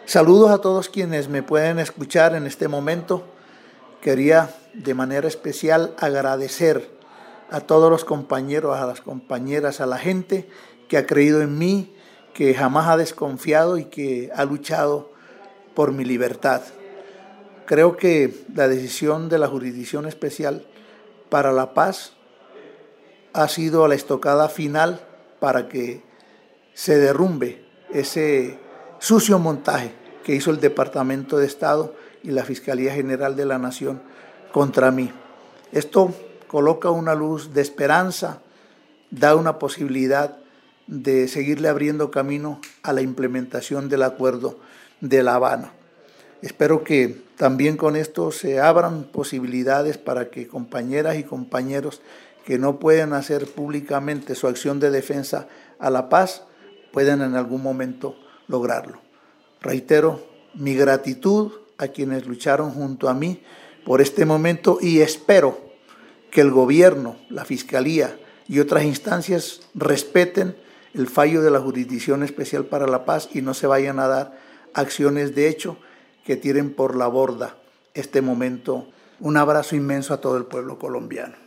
Saludos a todos quienes me pueden escuchar en este momento. Quería de manera especial agradecer a todos los compañeros, a las compañeras, a la gente que ha creído en mí, que jamás ha desconfiado y que ha luchado por mi libertad. Creo que la decisión de la Jurisdicción Especial para la Paz ha sido la estocada final para que se derrumbe ese sucio montaje que hizo el Departamento de Estado y la Fiscalía General de la Nación contra mí. Esto coloca una luz de esperanza, da una posibilidad de seguirle abriendo camino a la implementación del Acuerdo de La Habana. Espero que también con esto se abran posibilidades para que compañeras y compañeros que no pueden hacer públicamente su acción de defensa a la paz puedan en algún momento lograrlo. Reitero mi gratitud a quienes lucharon junto a mí por este momento y espero que el gobierno, la Fiscalía y otras instancias respeten el fallo de la Jurisdicción Especial para la Paz y no se vayan a dar acciones de hecho que tiren por la borda este momento. Un abrazo inmenso a todo el pueblo colombiano.